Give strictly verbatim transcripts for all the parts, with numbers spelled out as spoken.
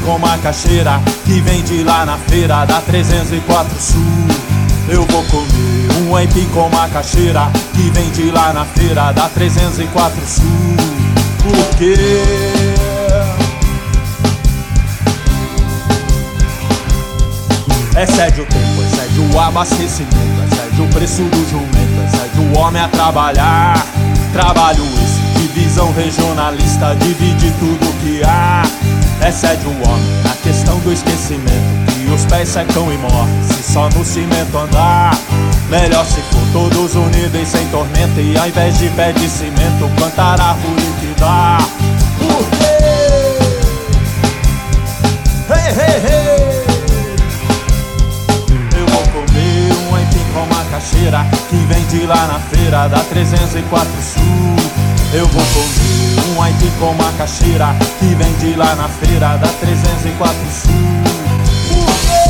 com macaxeira que vende lá na feira da trezentos e quatro Sul. Eu vou comer um aipim com macaxeira que vende lá na feira da trezentos e quatro Sul. Por quê? Excede o tempo, excede o abastecimento, excede o preço do jumento, excede o homem a trabalhar. Trabalho esse, divisão regionalista, divide tudo que há. Excede o homem na questão do esquecimento, que os pés secam e morrem se só no cimento andar. Melhor se for todos unidos e sem tormenta, e ao invés de pé de cimento plantar árvore que dá. Por quê? Hey, hey, hey! Eu vou comer um aipim com macaxeira que vende lá na feira da trezentos e quatro Sul. Eu vou comer um aipim com macaxeira que vende lá na feira da trezentos e quatro Sul. Por quê?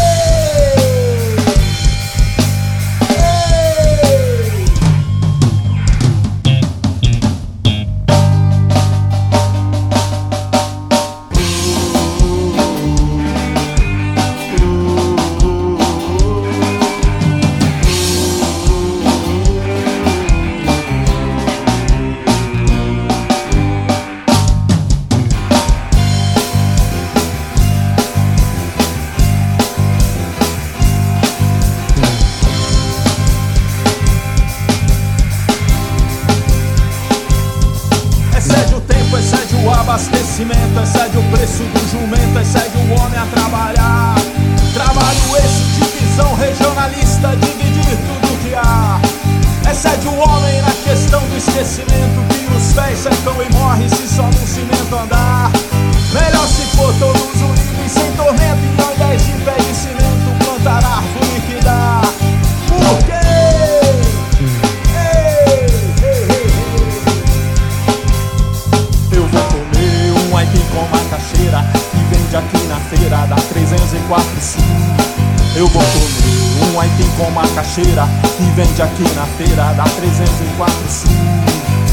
Excede o abastecimento, excede o preço do jumento, excede o homem a trabalhar. Trabalho esse, divisão regionalista, dividir tudo que há. Excede o homem na questão do esquecimento, que os pés secam e morrem se só no cimento andar. Melhor se for todos unidos sem tormento, e ao invés de pé de cimento plantar árvore que dá. Por quê? Com macaxeira que vende aqui na feira da trezentos e quatro Sul. Eu vou comer um aipim com macaxeira que vende aqui na feira da trezentos e quatro Sul.